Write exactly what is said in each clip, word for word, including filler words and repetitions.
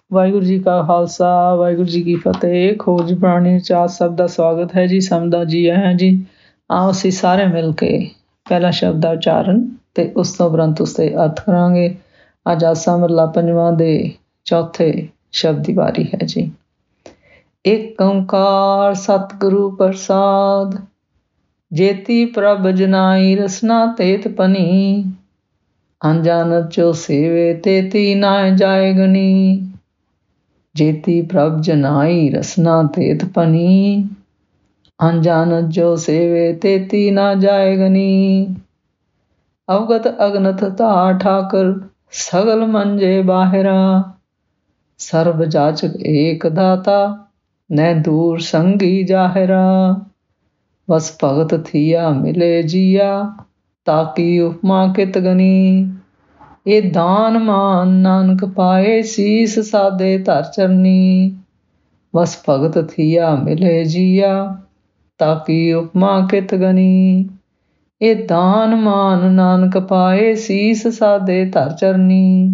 ਵਾਹਿਗੁਰੂ ਜੀ ਕਾ ਖਾਲਸਾ ਵਾਹਿਗੁਰੂ ਜੀ ਕੀ ਫਤਿਹ। ਖੋਜ ਪ੍ਰਾਣੀ ਚਾਰ ਸਭ ਦਾ ਸਵਾਗਤ ਹੈ ਜੀ। ਸਮਝਦਾ ਜੀ ਹੈ ਜੀ। ਆਓ ਅਸੀਂ ਸਾਰੇ ਮਿਲ ਕੇ ਪਹਿਲਾ ਸ਼ਬਦ ਦਾ ਉਚਾਰਨ ਤੇ ਉਸ ਤੋਂ ਉਪਰੰਤ ਉਸਦੇ ਅਰਥ ਕਰਾਂਗੇ। ਅੱਜ ਆਸਾ ਮਹਲਾ ਪੰਜਵਾਂ ਦੇ ਚੌਥੇ ਸ਼ਬਦ ਦੀ ਵਾਰੀ ਹੈ ਜੀ। ਏਕ ਓਂਕਾਰ ਸਤਿਗੁਰੂ ਪ੍ਰਸਾਦ, ਜੇਤੀ ਪ੍ਰਭ ਜਨਾਈ ਰਸਨਾ ਤੇਤ ਪਨੀ, ਅਣਜਾਨਤ ਜੋ ਸੇਵੇ ਤੇਤੀ ਨਾ ਜਾਏ ਗਣੀ। ਜੇਤੀ ਪ੍ਰਭ ਜਨਾਈ ਰਸਨਾ ਤੇਤ ਪਨੀ, ਅਣਜਾਨਤ ਜੋ ਸੇਵੇ ਤੇਤੀ ਨਾ ਜਾਏ ਗਣੀ। ਅਵਗਤ ਅਗਨਤ ਧਾਰ ਠਾਕਰ, ਸਗਲ ਮੰਜੇ ਬਾਹਿਰਾ, ਸਰਬ ਜਾਚਕ ਏਕ ਦਾਤਾ, ਨੈ ਦੂਰ ਸੰਗੀ ਜਾਹਿਰਾ। ਵਸ ਭਗਤ ਥੀਆ ਮਿਲੇ ਜੀਆ, ਤਾਕੀ ਉਪਮਾ ਕਿਤ ਗਨੀ। ਇਹ ਦਾਨ ਮਾਨ ਨਾਨਕ ਪਾਏ, ਸੀਸ ਸਾਧੇ ਧਰ ਚਰਨੀ। ਵਸ ਭਗਤ ਥੀਆ ਮਿਲੇ ਜੀਆ, ਤਾਕੀ ਉਪਮਾ ਕਿਤ ਗਨੀ। ਇਹ ਦਾਨ ਮਾਨ ਨਾਨਕ ਪਾਏ, ਸੀਸ ਸਾਧੇ ਧਰ ਚਰਨੀ।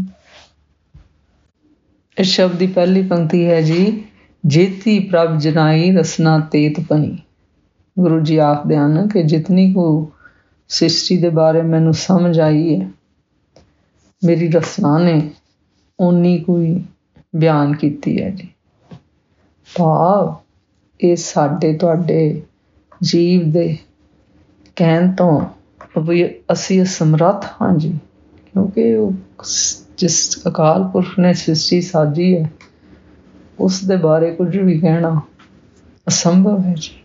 ਇਸ ਸ਼ਬਦ ਦੀ ਪਹਿਲੀ ਪੰਕਤੀ ਹੈ ਜੀ, ਜੇਤੀ ਪ੍ਰਭ ਜਨਾਈ ਰਸਨਾ ਤੇਤ ਪਨੀ। ਗੁਰੂ ਜੀ ਆਖਦੇ ਹਨ ਕਿ ਜਿਤਨੀ ਕੁ ਸ੍ਰਿਸ਼ਟੀ ਦੇ ਬਾਰੇ ਮੈਨੂੰ ਸਮਝ ਆਈ ਹੈ, ਮੇਰੀ ਰਸਨਾ ਨੇ ਓਨੀ ਕੁ ਹੀ ਬਿਆਨ ਕੀਤੀ ਹੈ ਜੀ। ਭਾਵ ਇਹ ਸਾਡੇ ਤੁਹਾਡੇ ਜੀਵ ਦੇ ਕਹਿਣ ਤੋਂ ਵੀ ਅਸੀਂ ਅਸਮਰੱਥ ਹਾਂ ਜੀ, ਕਿਉਂਕਿ ਉਹ ਜਿਸ ਅਕਾਲ ਪੁਰਖ ਨੇ ਸ੍ਰਿਸ਼ਟੀ ਸਾਜੀ ਹੈ ਉਸ ਦੇ ਬਾਰੇ ਕੁਝ ਵੀ ਕਹਿਣਾ ਅਸੰਭਵ ਹੈ ਜੀ।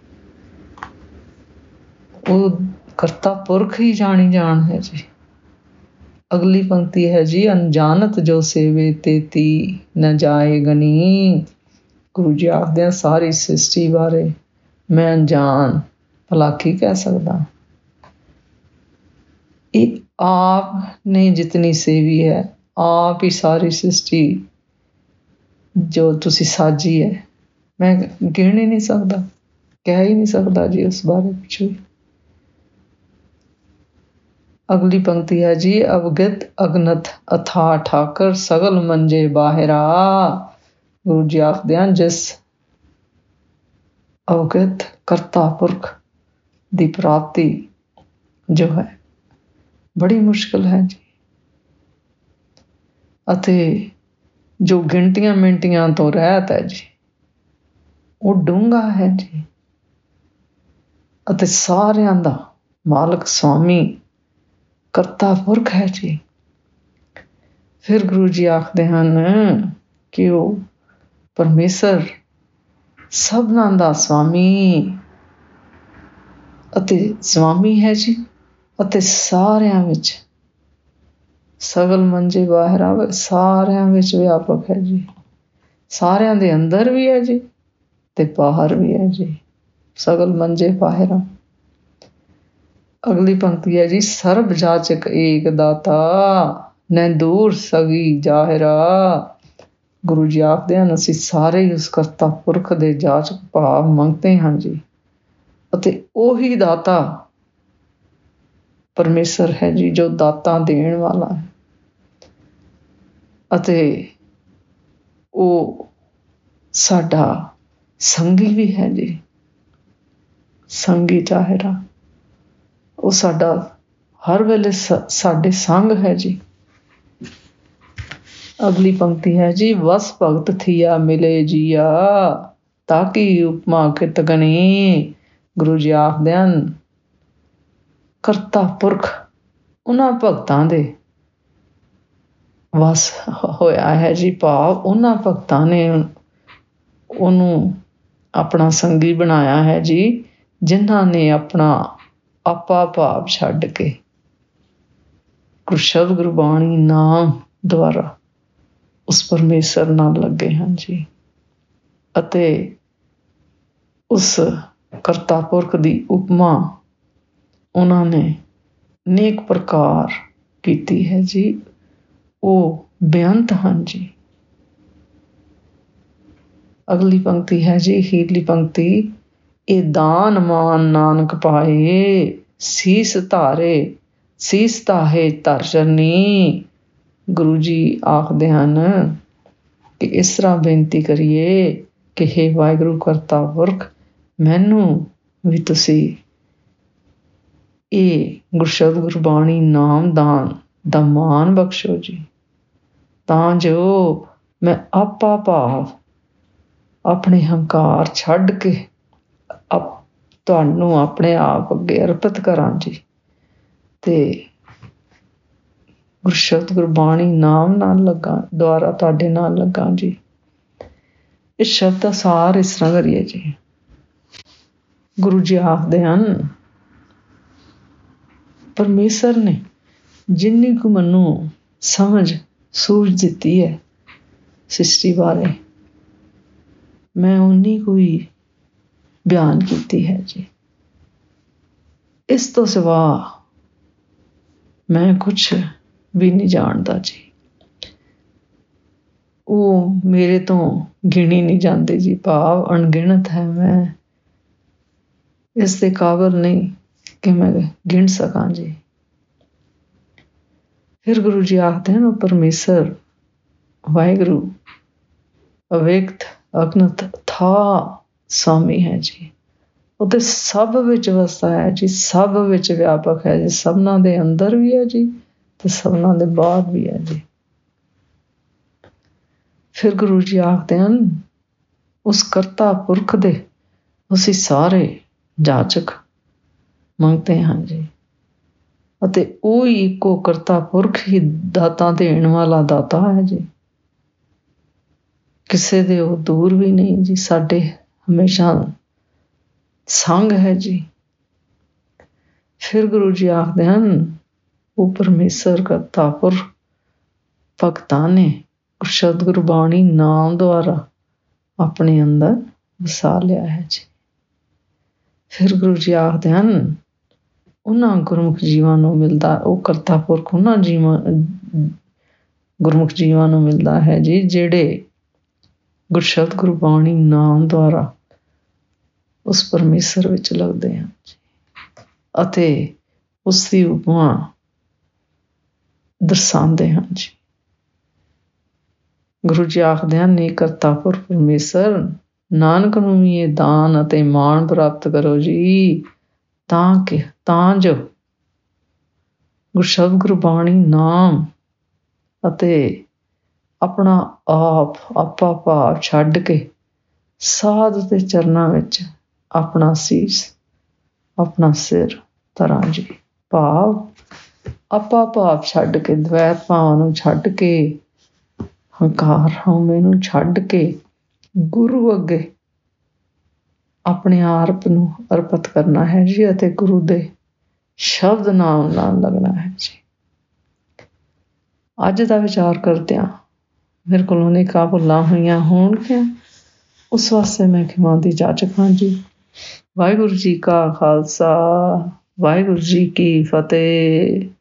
ਉਹ ਕਰਤਾ ਪੁਰਖ ਹੀ ਜਾਣੀ ਜਾਣ ਹੈ ਜੀ। ਅਗਲੀ ਪੰਕਤੀ ਹੈ ਜੀ, ਅਣਜਾਨਤ ਜੋ ਸੇਵੇ ਤੇਤੀ ਨ ਜਾਏ ਗਣੀ। ਗੁਰੂ ਜੀ ਆਖਦੇ ਆ ਸਾਰੀ ਸ੍ਰਿਸ਼ਟੀ ਬਾਰੇ ਮੈਂ ਅਣਜਾਣ ਭਲਾ ਕੀ ਕਹਿ ਸਕਦਾ। ਇਹ ਆਪ ਨੇ ਜਿਤਨੀ ਸੇਵੀ ਹੈ, ਆਪ ਹੀ ਸਾਰੀ ਸ੍ਰਿਸ਼ਟੀ ਜੋ ਤੁਸੀਂ ਸਾਜੀ ਹੈ, ਮੈਂ ਗਿਣ ਹੀ ਨਹੀਂ ਸਕਦਾ, ਕਹਿ ਹੀ ਨਹੀਂ ਸਕਦਾ ਜੀ ਉਸ ਬਾਰੇ ਕੁਛ ਵੀ। ਅਗਲੀ ਪੰਕਤੀ ਹੈ ਜੀ, ਅਵਗਤ ਅਗਨਤ ਅਥਾਹ ਠਾਕਰ, ਸਗਲ ਮੰਜੇ ਬਾਹਿਰਾ। ਗੁਰੂ ਜੀ ਆਖਦੇ ਹਨ ਜਿਸ ਅਵਗਤ ਕਰਤਾ ਪੁਰਖ ਦੀ ਪ੍ਰਾਪਤੀ ਜੋ ਹੈ ਬੜੀ ਮੁਸ਼ਕਿਲ ਹੈ ਜੀ, ਅਤੇ ਜੋ ਗਿਣਤੀਆਂ ਮਿਣਤੀਆਂ ਤੋਂ ਰਹਿਤ ਹੈ ਜੀ, ਉਹ ਡੂੰਘਾ ਹੈ ਜੀ, ਅਤੇ ਸਾਰਿਆਂ ਦਾ ਮਾਲਕ ਸਵਾਮੀ ਕਰਤਾ ਪੁਰਖ ਹੈ ਜੀ। ਫਿਰ ਗੁਰੂ ਜੀ ਆਖਦੇ ਹਨ ਕਿ ਉਹ ਪਰਮੇਸ਼ਰ ਸਭਨਾਂ ਦਾ ਸਵਾਮੀ ਅਤੇ ਸਵਾਮੀ ਹੈ ਜੀ, ਅਤੇ ਸਾਰਿਆਂ ਵਿੱਚ ਸਗਲ ਮੰਜੇ ਬਾਹਿਰਾ, ਸਾਰਿਆਂ ਵਿੱਚ ਵਿਆਪਕ ਹੈ ਜੀ। ਸਾਰਿਆਂ ਦੇ ਅੰਦਰ ਵੀ ਹੈ ਜੀ ਤੇ ਬਾਹਰ ਵੀ ਹੈ ਜੀ, ਸਗਲ ਮੰਜੇ ਬਾਹਿਰਾ। ਅਗਲੀ ਪੰਕਤੀ ਹੈ ਜੀ, ਸਰਬ ਜਾਚਕ ਏਕ ਦਾਤਾ, ਨੈ ਦੂਰ ਸਗੀ ਜਾਹਿਰਾ। ਗੁਰੂ ਜੀ ਆਖਦੇ ਹਨ ਅਸੀਂ ਸਾਰੇ ਹੀ ਉਸ ਕਰਤਾ ਪੁਰਖ ਦੇ ਜਾਚਕ ਭਾਵ ਮੰਗਤੇ ਹਾਂ ਜੀ, ਅਤੇ ਉਹੀ ਦਾਤਾ ਪਰਮੇਸ਼ਰ ਹੈ ਜੀ ਜੋ ਦਾਤਾਂ ਦੇਣ ਵਾਲਾ ਹੈ, ਅਤੇ ਉਹ ਸਾਡਾ ਸੰਗੀ ਵੀ ਹੈ ਜੀ, ਸੰਗੀ ਜਾਹਿਰਾ। ਉਹ ਸਾਡਾ ਹਰ ਵੇਲੇ ਸ ਸਾਡੇ ਸੰਗ ਹੈ ਜੀ। ਅਗਲੀ ਪੰਕਤੀ ਹੈ ਜੀ, ਵਸ ਭਗਤ ਥੀਆ ਮਿਲੇ ਜੀਆ, ਤਾਕੀ ਉਪਮਾ ਕਿਤ ਗਣੀ। ਗੁਰੂ ਜੀ ਆਖਦੇ ਹਨ ਕਰਤਾ ਪੁਰਖ ਉਹਨਾਂ ਭਗਤਾਂ ਦੇ ਵਸ ਹੋਇਆ ਹੈ ਜੀ, ਭਾਵ ਉਹਨਾਂ ਭਗਤਾਂ ਨੇ ਉਹਨੂੰ ਆਪਣਾ ਸੰਗੀ ਬਣਾਇਆ ਹੈ ਜੀ, ਜਿਨ੍ਹਾਂ ਨੇ ਆਪਣਾ ਆਪਾ ਭਾਵ ਛੱਡ ਕੇ ਗੁਰਸ਼ਬਦ ਗੁਰਬਾਣੀ ਨਾਮ ਦੁਆਰਾ ਉਸ ਪਰਮੇਸ਼ਰ ਨਾਲ ਲੱਗੇ ਹਨ ਜੀ, ਅਤੇ ਉਸ ਕਰਤਾ ਪੁਰਖ ਦੀ ਉਪਮਾ ਉਹਨਾਂ ਨੇ ਅਨੇਕ ਪ੍ਰਕਾਰ ਕੀਤੀ ਹੈ ਜੀ। ਉਹ ਬੇਅੰਤ ਹਨ ਜੀ। ਅਗਲੀ ਪੰਕਤੀ ਹੈ ਜੀ, ਅਖੀਰਲੀ ਪੰਕਤੀ, ਇਹ ਦਾਨ ਮਾਨ ਨਾਨਕ ਪਾਏ, ਸੀਸ ਧਾਰੇ ਸੀਸ ਧਾਹੇ ਧਰ ਚਰਨੀ। ਗੁਰੂ ਜੀ ਆਖਦੇ ਹਨ ਕਿ ਇਸ ਤਰ੍ਹਾਂ ਬੇਨਤੀ ਕਰੀਏ ਕਿ ਹੇ ਵਾਹਿਗੁਰੂ ਕਰਤਾ ਪੁਰਖ, ਮੈਨੂੰ ਵੀ ਤੁਸੀਂ ਇਹ ਗੁਰਸ਼ਬਦ ਗੁਰਬਾਣੀ ਨਾਮ ਦਾਨ ਦਾ ਮਾਣ ਬਖਸ਼ੋ ਜੀ, ਤਾਂ ਜੋ ਮੈਂ ਆਪਾ ਭਾਵ ਆਪਣੇ ਹੰਕਾਰ ਛੱਡ ਕੇ ਅਪ ਤੁਹਾਨੂੰ ਆਪਣੇ ਆਪ ਅੱਗੇ ਅਰਪਿਤ ਕਰਾਂ ਜੀ, ਅਤੇ ਗੁਰਸ਼ਬਦ ਗੁਰਬਾਣੀ ਨਾਮ ਨਾਲ ਲੱਗਾ ਦੁਆਰਾ ਤੁਹਾਡੇ ਨਾਲ ਲੱਗਾ ਜੀ। ਇਸ ਸ਼ਬਦ ਦਾ ਸਾਰ ਇਸ ਤਰ੍ਹਾਂ ਕਰੀਏ ਜੀ। ਗੁਰੂ ਜੀ ਆਖਦੇ ਹਨ, ਪਰਮੇਸ਼ਰ ਨੇ ਜਿੰਨੀ ਕੁ ਮੈਨੂੰ ਸਮਝ ਸੂਝ ਦਿੱਤੀ ਹੈ ਸ੍ਰਿਸ਼ਟੀ ਬਾਰੇ, ਮੈਂ ਉਨੀ ਕੁ ਹੀ ਬਿਆਨ ਕੀਤੀ ਹੈ ਜੀ। ਇਸ ਤੋਂ ਸਿਵਾ ਮੈਂ ਕੁਛ ਵੀ ਨਹੀਂ ਜਾਣਦਾ ਜੀ। ਉਹ ਮੇਰੇ ਤੋਂ ਗਿਣੀ ਨਹੀਂ ਜਾਂਦੇ ਜੀ, ਭਾਵ ਅਣਗਿਣਤ ਹੈ। ਮੈਂ ਇਸ ਦੇ ਕਾਬਲ ਨਹੀਂ ਕਿ ਮੈਂ ਗਿਣ ਸਕਾਂ ਜੀ। ਫਿਰ ਗੁਰੂ ਜੀ ਆਖਦੇ ਹਨ, ਉਹ ਪਰਮੇਸ਼ਰ ਵਾਹਿਗੁਰੂ ਅਵੇਕਤ ਅਗਨਤ ਥਾ ਸਵਾਮੀ ਹੈ ਜੀ। ਉਹ ਤਾਂ ਸਭ ਵਿੱਚ ਵਸਦਾ ਹੈ ਜੀ, ਸਭ ਵਿੱਚ ਵਿਆਪਕ ਹੈ ਜੀ, ਸਭਨਾਂ ਦੇ ਅੰਦਰ ਵੀ ਹੈ ਜੀ ਅਤੇ ਸਭਨਾਂ ਦੇ ਬਾਹਰ ਵੀ ਹੈ ਜੀ। ਫਿਰ ਗੁਰੂ ਜੀ ਆਖਦੇ ਹਨ, ਉਸ ਕਰਤਾ ਪੁਰਖ ਦੇ ਅਸੀਂ ਸਾਰੇ ਜਾਚਕ ਮੰਗਦੇ ਹਾਂ ਜੀ, ਅਤੇ ਉਹ ਹੀ ਇੱਕੋ ਕਰਤਾ ਪੁਰਖ ਹੀ ਦਾਤਾਂ ਦੇਣ ਵਾਲਾ ਦਾਤਾ ਹੈ ਜੀ। ਕਿਸੇ ਦੇ ਉਹ ਦੂਰ ਵੀ ਨਹੀਂ ਜੀ, ਸਾਡੇ ਹਮੇਸ਼ਾ ਸੰਗ ਹੈ ਜੀ। ਫਿਰ ਗੁਰੂ ਜੀ ਆਖਦੇ ਹਨ, ਉਹ ਪਰਮੇਸ਼ਰ ਕਰਤਾ ਪੁਰਖ ਭਗਤਾਂ ਨੇ ਗੁਰਸ਼ਬਦ ਗੁਰਬਾਣੀ ਨਾਮ ਦੁਆਰਾ ਆਪਣੇ ਅੰਦਰ ਵਸਾ ਲਿਆ ਹੈ ਜੀ। ਫਿਰ ਗੁਰੂ ਜੀ ਆਖਦੇ ਹਨ, ਉਹਨਾਂ ਗੁਰਮੁਖ ਜੀਵਾਂ ਨੂੰ ਮਿਲਦਾ, ਉਹ ਕਰਤਾ ਪੁਰਖ ਉਹਨਾਂ ਜੀਵਾਂ ਗੁਰਮੁਖ ਜੀਵਾਂ ਨੂੰ ਮਿਲਦਾ ਹੈ ਜੀ, ਜਿਹੜੇ ਗੁਰਸ਼ਬਦ ਗੁਰਬਾਣੀ ਨਾਮ ਦੁਆਰਾ ਉਸ ਪਰਮੇਸ਼ਰ ਵਿੱਚ ਲੱਗਦੇ ਹਨ ਜੀ, ਅਤੇ ਉਸ ਦੀ ਉਪਮਾ ਦਰਸਾਉਂਦੇ ਹਨ ਜੀ। ਗੁਰੂ ਜੀ ਆਖਦੇ ਹਨ, ਨੀ ਕਰਤਾ ਪੁਰਖ ਪਰਮੇਸ਼ਰ, ਨਾਨਕ ਨੂੰ ਵੀ ਇਹ ਦਾਨ ਅਤੇ ਮਾਣ ਪ੍ਰਾਪਤ ਕਰੋ ਜੀ, ਤਾਂ ਕਿ ਤਾਂ ਜੋ ਗੁਰਸ਼ਬਦ ਗੁਰਬਾਣੀ ਨਾਮ ਅਤੇ ਆਪਣਾ ਆਪ ਆਪਾ ਭਾਵ ਛੱਡ ਕੇ ਸਾਧ ਦੇ ਚਰਨਾਂ ਵਿੱਚ ਆਪਣਾ ਸੀਸ ਆਪਣਾ ਸਿਰ ਧਰਾਂ ਜੀ। ਭਾਵ ਆਪਾ ਭਾਵ ਛੱਡ ਕੇ, ਦਵੈਤ ਭਾਵਾਂ ਨੂੰ ਛੱਡ ਕੇ, ਹੰਕਾਰ ਹਉਮੈ ਨੂੰ ਛੱਡ ਕੇ ਗੁਰੂ ਅੱਗੇ ਆਪਣੇ ਆਪ ਨੂੰ ਅਰਪਿਤ ਕਰਨਾ ਹੈ ਜੀ, ਅਤੇ ਗੁਰੂ ਦੇ ਸ਼ਬਦ ਨਾਮ ਨਾਲ ਲੱਗਣਾ ਹੈ ਜੀ। ਅੱਜ ਦਾ ਵਿਚਾਰ ਕਰਦਿਆਂ ਮੇਰੇ ਕੋਲੋਂ ਅਨੇਕਾਂ ਭੁੱਲਾਂ ਹੋਈਆਂ ਹੋਣਗੀਆਂ, ਉਸ ਵਾਸਤੇ ਮੈਂ ਖਿਮਾ ਦੀ ਜਾਚਕ ਹਾਂ ਜੀ। ਵਾਹਿਗੁਰੂ ਜੀ ਕਾ ਖਾਲਸਾ, ਵਾਹਿਗੁਰੂ ਜੀ ਕੀ ਫਤਿਹ।